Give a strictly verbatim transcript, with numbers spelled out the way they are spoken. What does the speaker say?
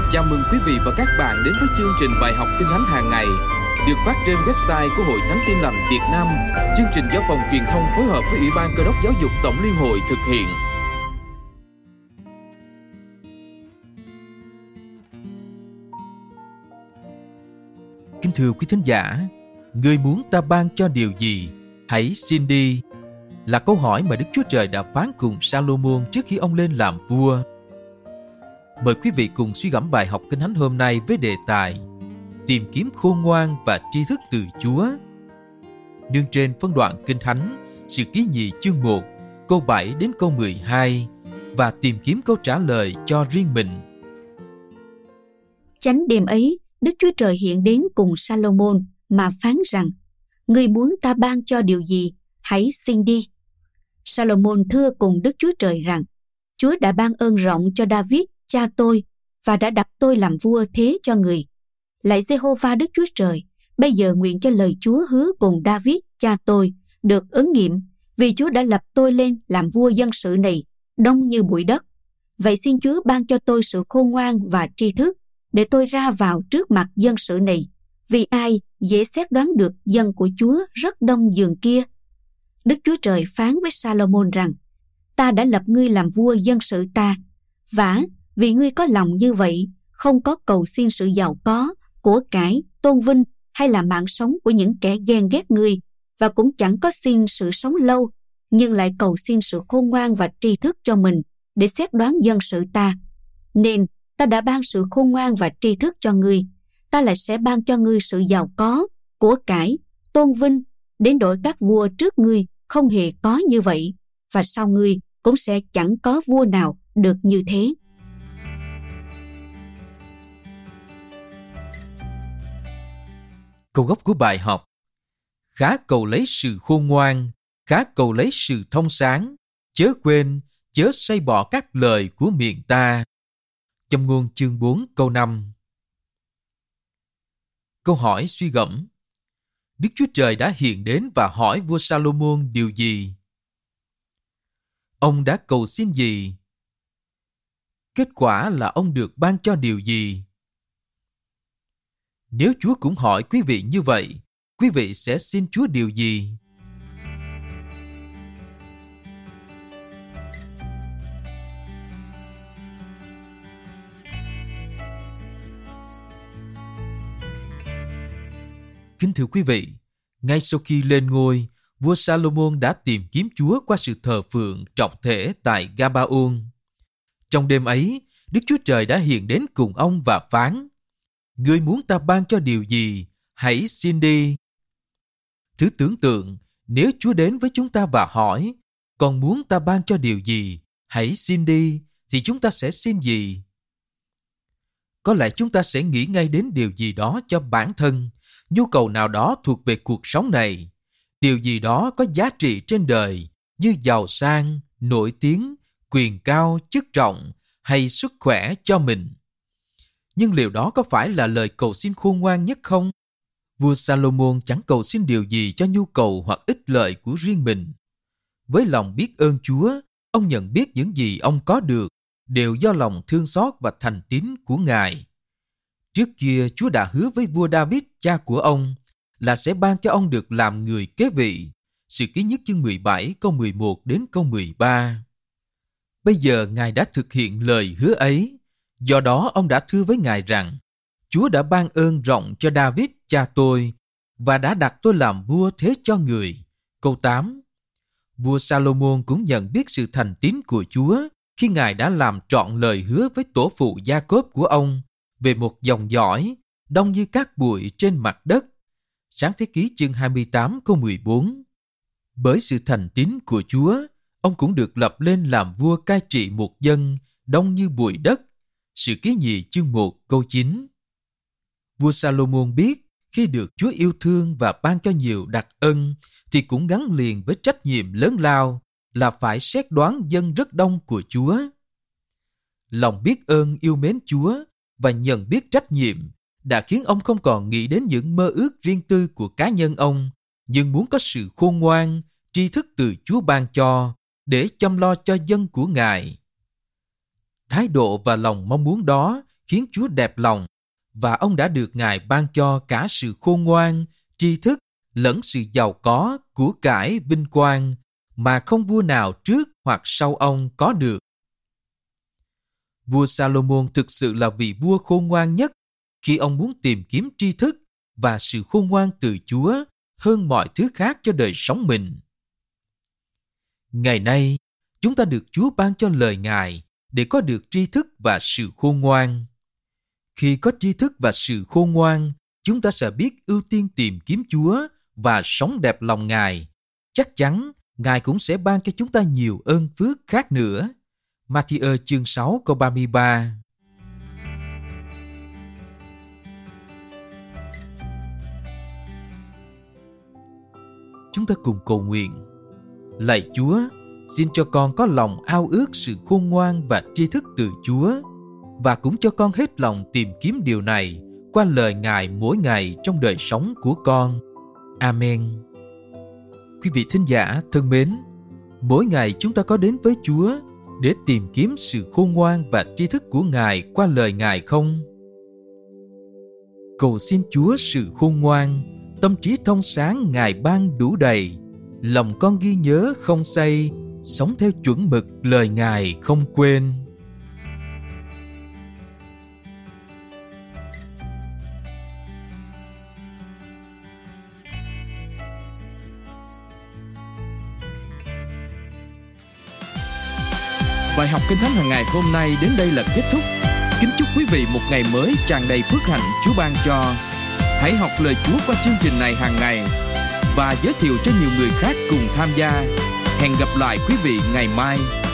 Chào mừng quý vị và các bạn đến với chương trình bài học Kinh Thánh hàng ngày được phát trên website của Hội Thánh Tin Lành Việt Nam. Chương trình do Phòng Truyền thông phối hợp với Ủy ban Cơ đốc Giáo dục Tổng Liên hội thực hiện. Kính thưa quý thính giả, người muốn ta ban cho điều gì, hãy xin đi, là câu hỏi mà Đức Chúa Trời đã phán cùng Sa-lô-môn trước khi ông lên làm vua. Mời quý vị cùng suy gẫm bài học Kinh Thánh hôm nay với đề tài tìm kiếm khôn ngoan và tri thức từ Chúa. Nương trên phân đoạn Kinh Thánh Sử Ký Nhì chương một, câu bảy đến câu mười hai và tìm kiếm câu trả lời cho riêng mình. Chánh đêm ấy, Đức Chúa Trời hiện đến cùng Sa-lô-môn mà phán rằng: Ngươi muốn ta ban cho điều gì, hãy xin đi. Sa-lô-môn thưa cùng Đức Chúa Trời rằng: Chúa đã ban ơn rộng cho Da-vít cha tôi và đã đặt tôi làm vua thế cho người. Lạy Giê-hô-va Đức Chúa Trời, bây giờ nguyện cho lời Chúa hứa cùng Da-vít cha tôi được ứng nghiệm, vì Chúa đã lập tôi lên làm vua dân sự này, đông như bụi đất. Vậy xin Chúa ban cho tôi sự khôn ngoan và tri thức, để tôi ra vào trước mặt dân sự này, vì ai dễ xét đoán được dân của Chúa rất đông giường kia. Đức Chúa Trời phán với Sa-lô-môn rằng: Ta đã lập ngươi làm vua dân sự ta, vả vì ngươi có lòng như vậy, không có cầu xin sự giàu có, của cải, tôn vinh hay là mạng sống của những kẻ ghen ghét ngươi, và cũng chẳng có xin sự sống lâu, nhưng lại cầu xin sự khôn ngoan và tri thức cho mình để xét đoán dân sự ta. Nên ta đã ban sự khôn ngoan và tri thức cho ngươi, ta lại sẽ ban cho ngươi sự giàu có, của cải, tôn vinh, đến đổi các vua trước ngươi không hề có như vậy, và sau ngươi cũng sẽ chẳng có vua nào được như thế. Câu gốc của bài học: khá cầu lấy sự khôn ngoan, khá cầu lấy sự thông sáng, chớ quên, chớ say bỏ các lời của miệng ta. Châm ngôn chương bốn câu năm. Câu hỏi suy gẫm: Đức Chúa Trời đã hiện đến và hỏi vua Sa-lô-môn điều gì? Ông đã cầu xin gì? Kết quả là ông được ban cho điều gì? Nếu Chúa cũng hỏi quý vị như vậy, quý vị sẽ xin Chúa điều gì? Kính thưa quý vị, ngay sau khi lên ngôi, vua Sa-lô-môn đã tìm kiếm Chúa qua sự thờ phượng trọng thể tại Ga-ba-ôn. Trong đêm ấy, Đức Chúa Trời đã hiện đến cùng ông và phán: Ngươi muốn ta ban cho điều gì, hãy xin đi. Thử tưởng tượng, nếu Chúa đến với chúng ta và hỏi: Con muốn ta ban cho điều gì, hãy xin đi, thì chúng ta sẽ xin gì? Có lẽ chúng ta sẽ nghĩ ngay đến điều gì đó cho bản thân, nhu cầu nào đó thuộc về cuộc sống này, điều gì đó có giá trị trên đời, như giàu sang, nổi tiếng, quyền cao, chức trọng hay sức khỏe cho mình. Nhưng liệu đó có phải là lời cầu xin khôn ngoan nhất không? Vua Sa-lô-môn chẳng cầu xin điều gì cho nhu cầu hoặc ích lợi của riêng mình. Với lòng biết ơn Chúa, ông nhận biết những gì ông có được đều do lòng thương xót và thành tín của Ngài. Trước kia Chúa đã hứa với vua Da-vít cha của ông là sẽ ban cho ông được làm người kế vị. Sử Ký Nhất chương mười bảy câu mười một đến câu mười ba. Bây giờ Ngài đã thực hiện lời hứa ấy. Do đó ông đã thưa với Ngài rằng: Chúa đã ban ơn rộng cho Da-vít cha tôi và đã đặt tôi làm vua thế cho người. Câu tám. Vua Sa-lô-môn cũng nhận biết sự thành tín của Chúa khi Ngài đã làm trọn lời hứa với tổ phụ Gia-cốp của ông về một dòng dõi đông như cát bụi trên mặt đất. Sáng thế ký chương hai mươi tám câu mười bốn. Bởi sự thành tín của Chúa, ông cũng được lập lên làm vua cai trị một dân đông như bụi đất. Sử Ký Nhì chương một câu chín. Vua Sa-lô-môn biết khi được Chúa yêu thương và ban cho nhiều đặc ân thì cũng gắn liền với trách nhiệm lớn lao là phải xét đoán dân rất đông của Chúa. Lòng biết ơn yêu mến Chúa và nhận biết trách nhiệm đã khiến ông không còn nghĩ đến những mơ ước riêng tư của cá nhân ông, nhưng muốn có sự khôn ngoan, tri thức từ Chúa ban cho để chăm lo cho dân của Ngài. Thái độ và lòng mong muốn đó khiến Chúa đẹp lòng, và ông đã được Ngài ban cho cả sự khôn ngoan, tri thức lẫn sự giàu có, của cải, vinh quang mà không vua nào trước hoặc sau ông có được. Vua Salomon thực sự là vị vua khôn ngoan nhất khi ông muốn tìm kiếm tri thức và sự khôn ngoan từ Chúa hơn mọi thứ khác cho đời sống mình. Ngày nay, chúng ta được Chúa ban cho lời Ngài để có được tri thức và sự khôn ngoan. Khi có tri thức và sự khôn ngoan, chúng ta sẽ biết ưu tiên tìm kiếm Chúa và sống đẹp lòng Ngài. Chắc chắn Ngài cũng sẽ ban cho chúng ta nhiều ơn phước khác nữa. Ma-thi-ơ chương sáu câu ba mươi ba. Chúng ta cùng cầu nguyện. Lạy Chúa, xin cho con có lòng ao ước sự khôn ngoan và tri thức từ Chúa, và cũng cho con hết lòng tìm kiếm điều này qua lời Ngài mỗi ngày trong đời sống của con. Amen. Quý vị thính giả thân mến, mỗi ngày chúng ta có đến với Chúa để tìm kiếm sự khôn ngoan và tri thức của Ngài qua lời Ngài không? Cầu xin Chúa sự khôn ngoan, tâm trí thông sáng Ngài ban đủ đầy, lòng con ghi nhớ không say, sống theo chuẩn mực lời Ngài không quên. Bài học Kinh Thánh hàng ngày hôm nay đến đây là kết thúc. Kính chúc quý vị một ngày mới tràn đầy phước hạnh Chúa ban cho. Hãy học lời Chúa qua chương trình này hàng ngày và giới thiệu cho nhiều người khác cùng tham gia. Hẹn gặp lại quý vị ngày mai.